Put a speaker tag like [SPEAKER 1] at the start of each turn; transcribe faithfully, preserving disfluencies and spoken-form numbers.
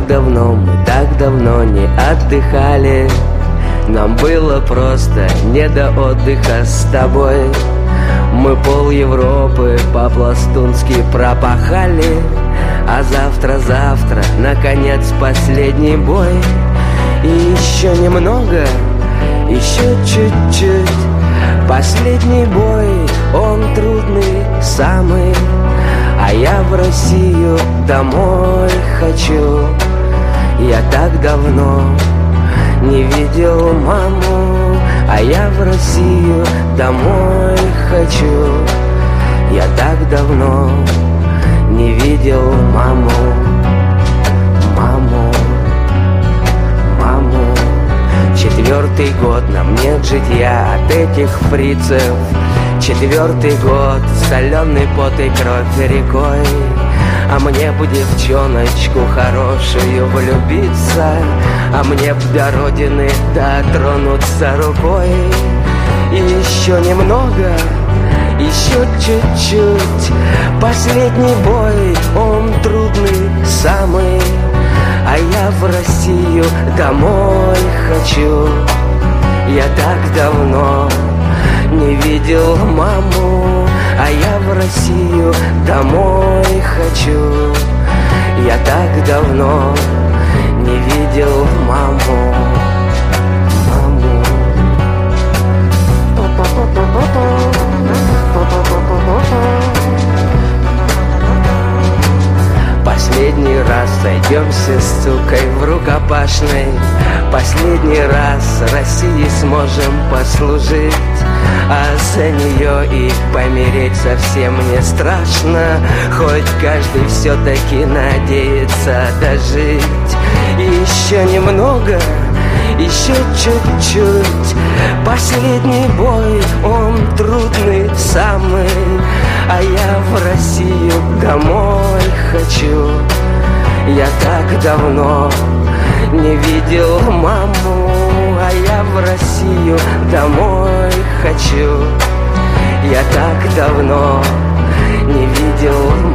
[SPEAKER 1] давно, мы так давно не отдыхали. Нам было просто не до отдыха с тобой. Мы пол Европы по-пластунски пропахали. А завтра-завтра, наконец, последний бой. И еще немного, еще чуть-чуть. Последний бой, он трудный самый. А я в Россию домой хочу. Я так давно не видел маму. А я в Россию домой хочу. Я так давно не видел маму. Маму, маму. Четвертый год нам нет житья от этих фрицев. Четвертый год, соленый пот и кровь рекой. А мне б девчоночку хорошую влюбиться. А мне б до родины дотронуться рукой. И еще немного, еще чуть-чуть. Последний бой, он трудный самый. А я в Россию домой хочу. Я так давно не видел маму. А я в Россию домой хочу. Я так давно не видел маму. Маму. Последний раз сойдемся с сукой в рукопашной. Последний раз России сможем послужить. А за нее и помереть совсем не страшно. Хоть каждый все-таки надеется дожить. И еще немного, еще чуть-чуть. Последний бой, он трудный самый. А я в Россию домой хочу. Я так давно не видел маму. А я в Россию домой хочу. Я так давно не видел